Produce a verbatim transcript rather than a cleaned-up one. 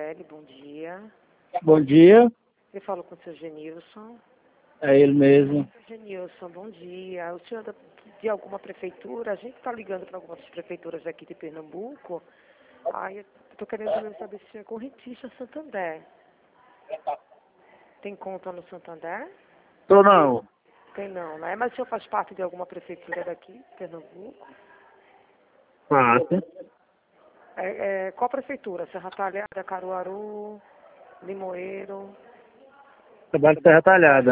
L, bom dia. Bom dia, Eu falo com o senhor Genilson. é ele mesmo. Genilson, bom dia. O senhor é da- de alguma prefeitura? A gente está ligando para algumas prefeituras aqui de Pernambuco. Aí eu estou querendo saber se o senhor é correntista Santander. Tem conta no Santander? Tô não. Tem não, né? Mas o senhor faz parte de alguma prefeitura daqui, de Pernambuco? Fácil. É, é, qual prefeitura? Serra Talhada, Caruaru, Limoeiro? Trabalho de Serra Talhada.